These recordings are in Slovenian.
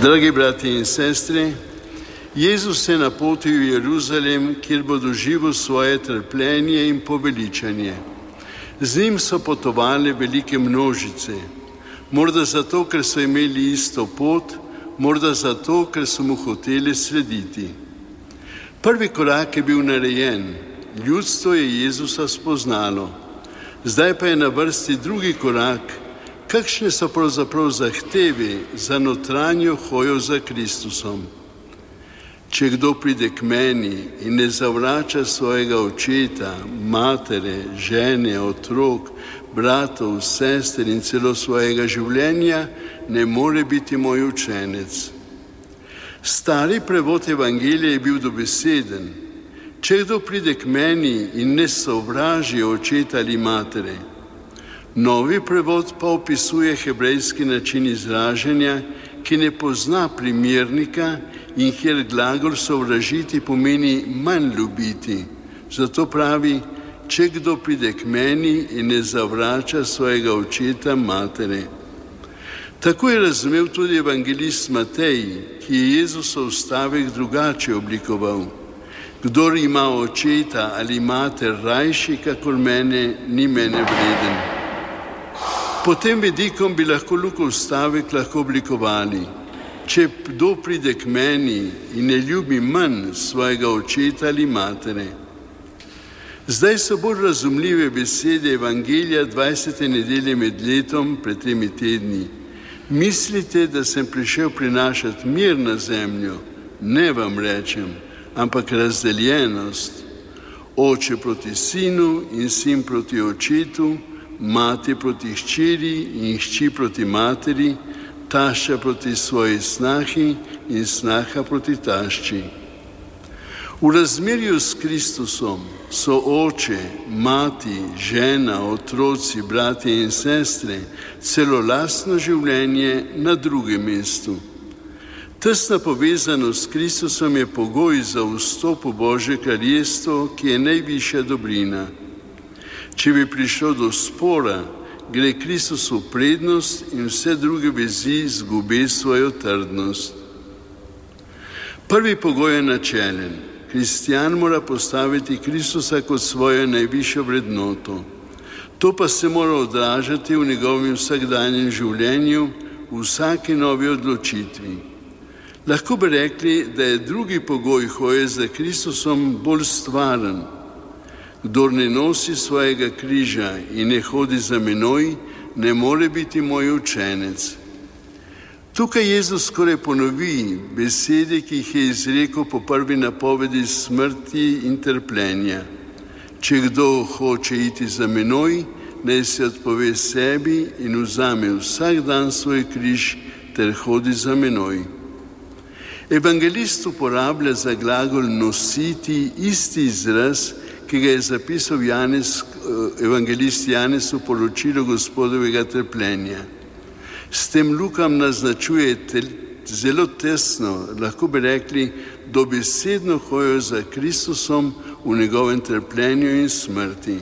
Dragi brati in sestre, Jezus se na poti v Jeruzalem, kjer bo doživel svoje trpljenje in poveličanje. Z njim so potovali velike množice, morda zato, ker so imeli isto pot, morda zato, ker so mu hoteli slediti. Prvi korak je bil narejen, ljudstvo je Jezusa spoznalo. Zdaj pa je na vrsti drugi korak, kakšne so pravzaprav zahteve za notranjo hojo za Kristusom. Če kdo pride k meni in ne zavrača svojega očeta, matere, žene, otrok, bratov, sester in celo svojega življenja, ne more biti moj učenec. Stari prevod evangelija je bil dobeseden. Če kdo pride k meni in ne sovraži očeta ali matere. Novi prevod pa opisuje hebrejski način izražanja, ki ne pozna primernika in kjer glagol sovražiti pomeni manj ljubiti. Zato pravi, če kdo pride k meni in ne zavrača svojega očeta, matere. Tako je razumel tudi evangelist Matej, ki je Jezusov stavek drugače oblikoval. Kdor ima očeta ali mater rajši kakor mene, ni mene vreden. Po tem vidikom bi lahko Lukov stavek oblikovali. Če kdo pride k meni in ne ljubi manj svojega očeta ali matere. Zdaj so bolj razumljive besede evangelija 20. nedelje med letom pred 3 tedni. Mislite, da sem prišel prinašati mir na zemljo? Ne vam rečem, ampak razdeljenost. Oče proti sinu in sin proti očetu, mati proti hčeri in hči proti materi, tašča proti svoji snahi in snaha proti tašči. V razmerju s Kristusom so oče, mati, žena, otroci, bratje in sestre, celo lastno življenje na drugem mestu. Tesna povezanost s Kristusom je pogoj za vstop v Božje kraljestvo, ki je najvišja dobrina. Če bi prišlo do spora, gre Kristus v prednost in vse druge vezi izgubi svojo trdnost. Prvi pogoj je načelen. Kristjan mora postaviti Kristusa kot svojo najvišjo vrednoto. To pa se mora odražati v njegovem vsakdanjem življenju, v vsaki novi odločitvi. Lahko bi rekli, da je drugi pogoj hoje za Kristusom bolj stvaren. Kdor ne nosi svojega križa in ne hodi za menoj, ne more biti moj učenec. Tukaj Jezus skoraj ponovi besede, ki jih je izrekel po prvi napovedi smrti in trpljenja. Če kdo hoče iti za menoj, naj se odpove sebi in vzame vsak dan svoj križ ter hodi za menoj. Evangelist uporablja za glagol nositi isti izraz, ki ga je zapisal evangelist Janez v poročilu Gospodovega trpljenja. S tem Luka naznačuje zelo tesno, lahko bi rekli, dobesedno hojo za Kristusom v njegovem trpljenju in smrti.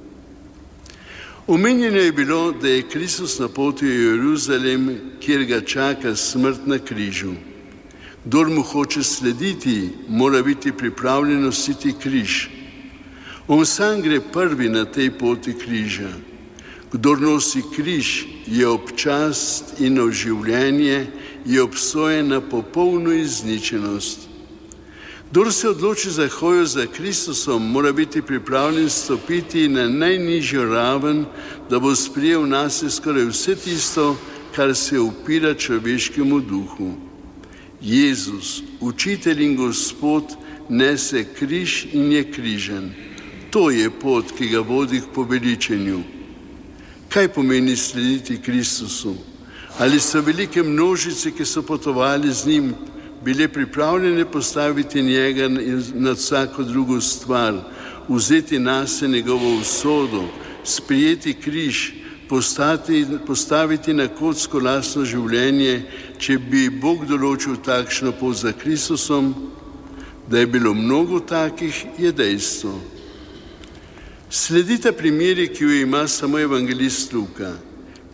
Omenjeno je bilo, da je Kristus na poti v Jeruzalem, kjer ga čaka smrt na križu. Kdor mu hoče slediti, mora biti pripravljen nositi križ. On sam gre prvi na tej poti križa. Kdor nosi križ, je občast in življenje, je obsojen na popolno izničenost. Kdor se odloči za hojo za Kristusom, mora biti pripravljen stopiti na najnižjo raven, da bo sprejel nase skoraj vse tisto, kar se upira človeškemu duhu. Jezus, učitelj in Gospod, nese križ in je križan. To je pot, ki ga vodi k poveličenju. Kaj pomeni slediti Kristusu? Ali so velike množice, ki so potovali z njim, bile pripravljene postaviti njega nad vsako drugo stvar, vzeti nase njegovo usodo, sprijeti križ, postaviti na kocko lastno življenje, če bi Bog določil takšno pot za Kristusom? Da je bilo mnogo takih, je dejstvo. Sledita primeri, ki jo ima samo evangelist Luka.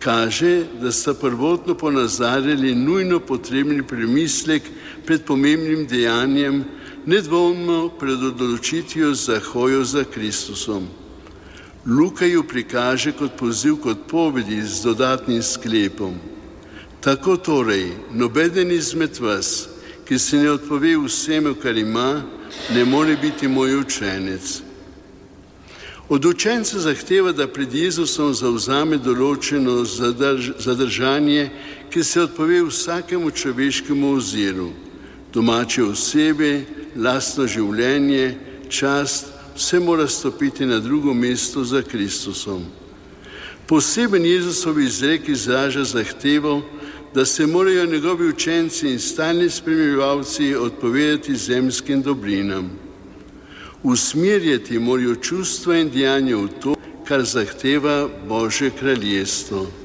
kaže, da sta prvotno ponazarjali nujno potrebni premislek pred pomembnim dejanjem, nedvomno pred odločitvijo za hojo za Kristusom. Luka ju prikaže kot poziv k odpovedi z dodatnim sklepom. Tako torej, nobeden izmed vas, ki se ne odpove vsemu, kar ima, ne more biti moj učenec. Od učenca zahteva, da pred Jezusom zavzame določeno zadržanje, ki se odpove vsakemu človeškemu oziru, domače osebe, lastno življenje, čast, vse mora stopiti na drugo mesto za Kristusom. Poseben Jezusov izrek izraža zahtevo, da se morajo njegovi učenci in stalni spremljevalci odpovedati zemskim dobrinam. Usmerjati morajo čustva in dejanja v to, kar zahteva Božje kraljestvo.